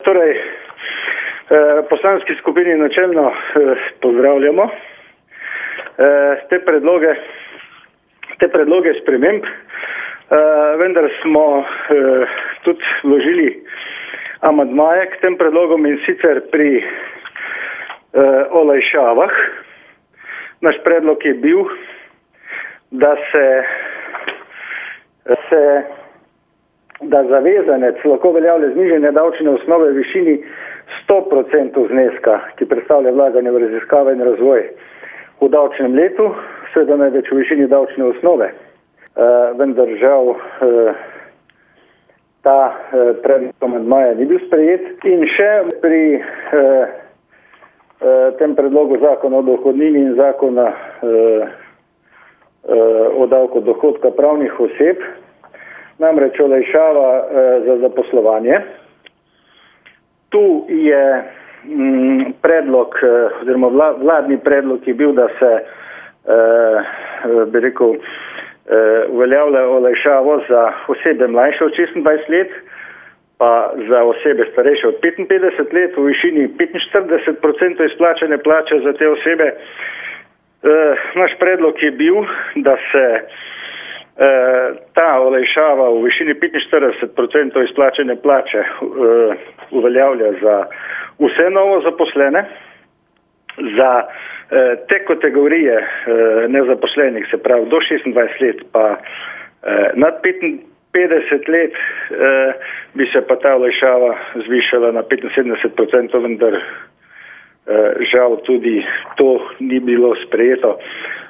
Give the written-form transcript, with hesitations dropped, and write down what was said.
Torej, poslanski skupini načelno pozdravljamo te predloge sprememb, vendar smo tudi vložili amandmaje k tem predlogom, in sicer pri olajšavah. Naš predlog je bil, da zavezanec lahko uveljavlja znižanje davčne osnove v višini 100% zneska, ki predstavlja vlaganje v raziskave in razvoj v davčnem letu, seveda največ v višini davčne osnove. Vendar žal ta predlog amandmaja ni bil sprejet. In še pri tem predlogu zakona o dohodnini in zakona o davku dohodka pravnih oseb, namreč olajšava za zaposlovanje. Tu je predlog, oziroma vladni predlog je bil, da se uveljavlja olajšavo za osebe mlajše od 26 let, pa za osebe starejše od 55 let v višini 45% izplačane plače za te osebe. Naš predlog je bil, da se ta olajšava v višini 45% izplačane plače uveljavlja za vse novo zaposlene, za te kategorije nezaposlenih, se pravi do 26 let pa nad 55 let, bi se pa ta olajšava zvišala na 75%, vendar žal tudi to ni bilo sprejeto.